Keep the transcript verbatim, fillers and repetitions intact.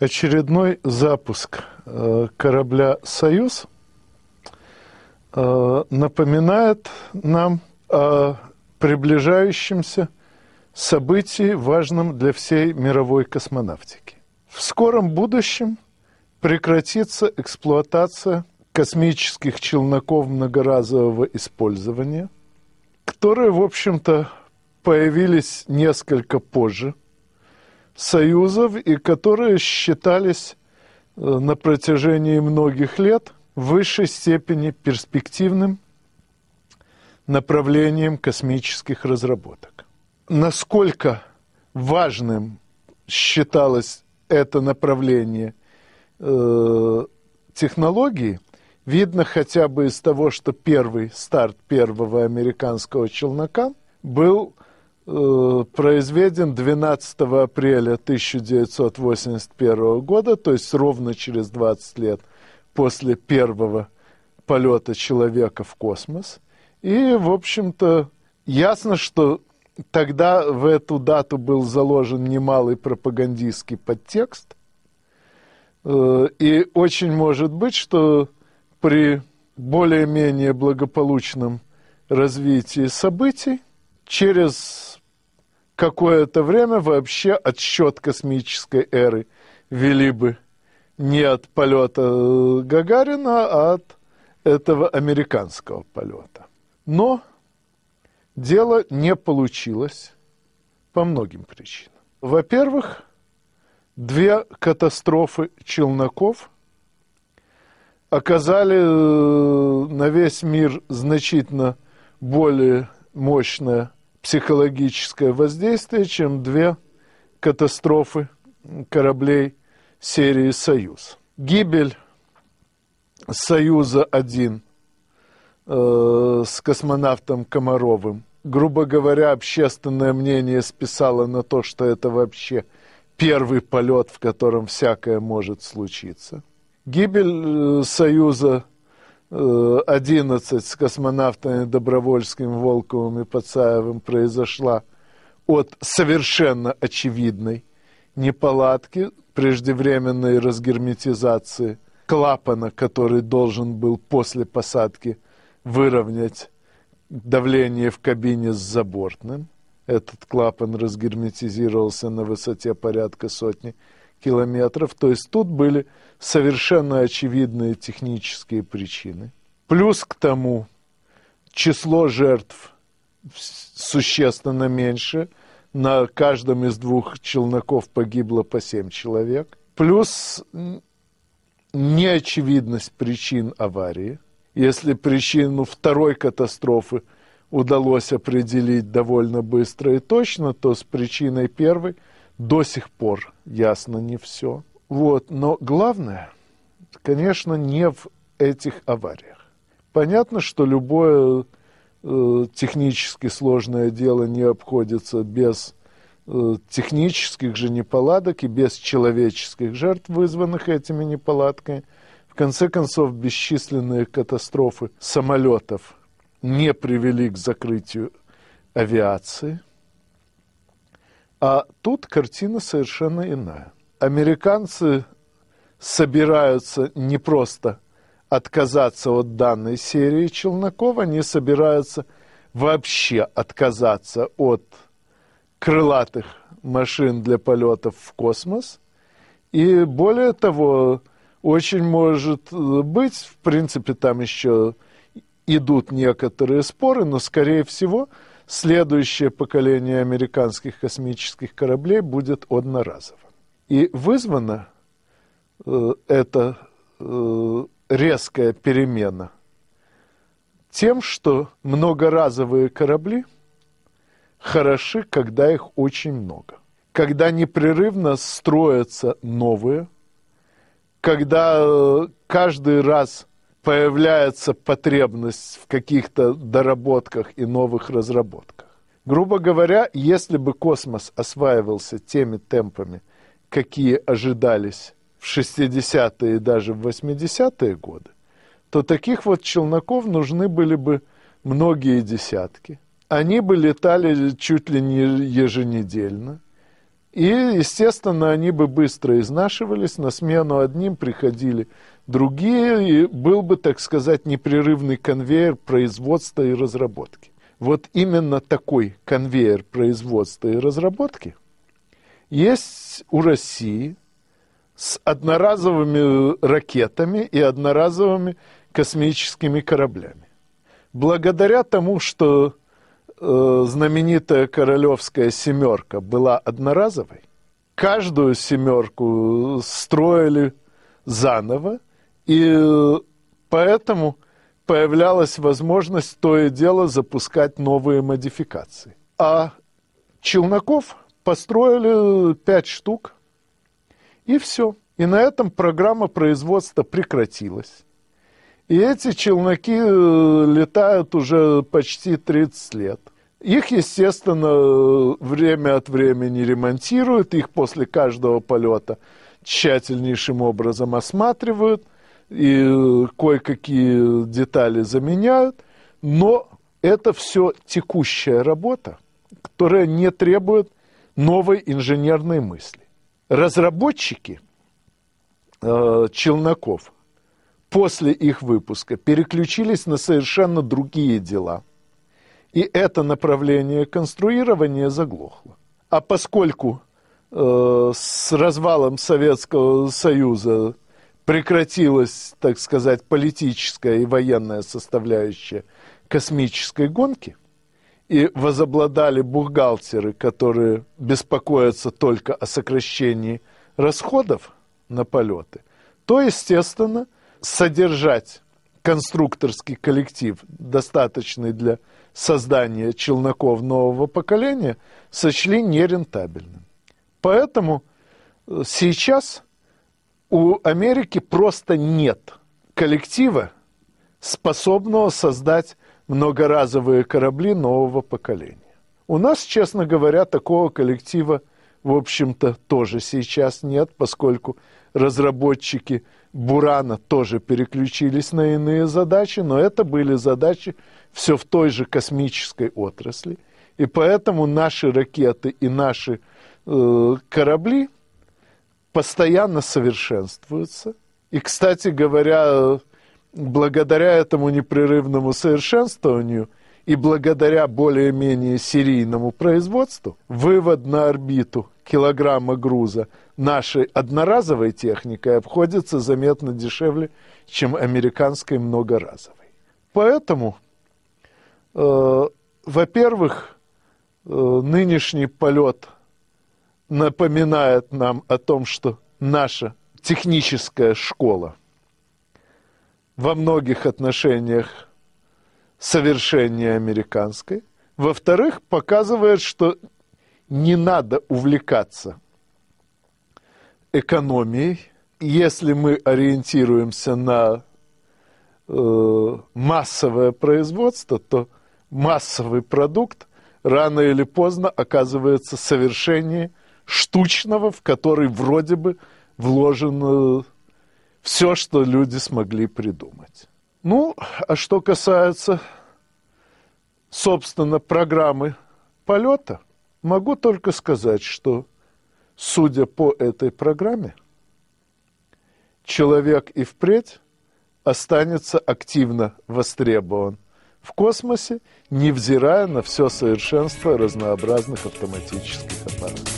Очередной запуск э, корабля «Союз» э, напоминает нам о приближающемся событии, важном для всей мировой космонавтики. В скором будущем прекратится эксплуатация космических челноков многоразового использования, которые, в общем-то, появились несколько позже «Союзов» и которые считались на протяжении многих лет в высшей степени перспективным направлением космических разработок. Насколько важным считалось это направление э, технологии, видно хотя бы из того, что первый старт первого американского челнока был э, произведен двенадцатого апреля тысяча девятьсот восемьдесят первого года, то есть ровно через двадцать лет после первого полета человека в космос. И, в общем-то, ясно, что тогда в эту дату был заложен немалый пропагандистский подтекст. И очень может быть, что при более-менее благополучном развитии событий через какое-то время вообще отсчет космической эры вели бы не от полета Гагарина, а от этого американского полета. Но дело не получилось по многим причинам. Во-первых, две катастрофы челноков оказали на весь мир значительно более мощное психологическое воздействие, чем две катастрофы кораблей серии «Союз». Гибель «Союза-один» э, с космонавтом Комаровым, грубо говоря, общественное мнение списало на то, что это вообще первый полет, в котором всякое может случиться. Гибель э, «Союза-одиннадцать» с космонавтами Добровольским, Волковым и Пацаевым произошла от совершенно очевидной неполадки, преждевременной разгерметизации клапана, который должен был после посадки выровнять давление в кабине с забортным. Этот клапан разгерметизировался на высоте порядка сотни километров. То есть тут были совершенно очевидные технические причины. Плюс к тому число жертв существенно меньше. На каждом из двух челноков погибло по семь человек. Плюс неочевидность причин аварии. Если причину второй катастрофы удалось определить довольно быстро и точно, то с причиной первой до сих пор ясно не все. Вот. Но главное, конечно, не в этих авариях. Понятно, что любое э, технически сложное дело не обходится без э, технических же неполадок и без человеческих жертв, вызванных этими неполадками. В конце концов, бесчисленные катастрофы самолетов не привели к закрытию авиации. А тут картина совершенно иная. Американцы собираются не просто отказаться от данной серии челноков, они собираются вообще отказаться от крылатых машин для полетов в космос. И более того, очень может быть, в принципе, там еще идут некоторые споры, но, скорее всего, следующее поколение американских космических кораблей будет одноразовым. И вызвана э, эта э, резкая перемена тем, что многоразовые корабли хороши, когда их очень много. Когда непрерывно строятся новые, когда э, каждый раз появляется потребность в каких-то доработках и новых разработках. Грубо говоря, если бы космос осваивался теми темпами, какие ожидались в шестидесятые и даже в восьмидесятые годы, то таких вот челноков нужны были бы многие десятки. Они бы летали чуть ли не еженедельно. И, естественно, они бы быстро изнашивались, на смену одним приходили другие, и был бы, так сказать, непрерывный конвейер производства и разработки. Вот именно такой конвейер производства и разработки есть у России с одноразовыми ракетами и одноразовыми космическими кораблями. Благодаря тому, что э, знаменитая королевская семерка была одноразовой, каждую семерку строили заново, и поэтому появлялась возможность то и дело запускать новые модификации. А челноков построили пять штук, и все. И на этом программа производства прекратилась. И эти челноки летают уже почти тридцать лет. Их, естественно, время от времени ремонтируют, их после каждого полета тщательнейшим образом осматривают, и кое-какие детали заменяют, но это все текущая работа, которая не требует новой инженерной мысли. Разработчики э, челноков после их выпуска переключились на совершенно другие дела, и это направление конструирования заглохло. А поскольку э, с развалом Советского Союза прекратилась, так сказать, политическая и военная составляющая космической гонки, и возобладали бухгалтеры, которые беспокоятся только о сокращении расходов на полеты, то, естественно, содержать конструкторский коллектив, достаточный для создания челноков нового поколения, сочли нерентабельным. Поэтому сейчас у Америки просто нет коллектива, способного создать многоразовые корабли нового поколения. У нас, честно говоря, такого коллектива, в общем-то, тоже сейчас нет, поскольку разработчики «Бурана» тоже переключились на иные задачи, но это были задачи все в той же космической отрасли. И поэтому наши ракеты и наши э, корабли постоянно совершенствуются. И, кстати говоря, благодаря этому непрерывному совершенствованию и благодаря более-менее серийному производству вывод на орбиту килограмма груза нашей одноразовой техникой обходится заметно дешевле, чем американской многоразовой. Поэтому, э, во-первых, э, нынешний полет напоминает нам о том, что наша техническая школа во многих отношениях совершеннее американской. Во-вторых, показывает, что не надо увлекаться экономией. Если мы ориентируемся на э, массовое производство, то массовый продукт рано или поздно оказывается совершеннее штучного, в который вроде бы вложено все, что люди смогли придумать. Ну, а что касается, собственно, программы полета, могу только сказать, что, судя по этой программе, человек и впредь останется активно востребован в космосе, невзирая на все совершенство разнообразных автоматических аппаратов.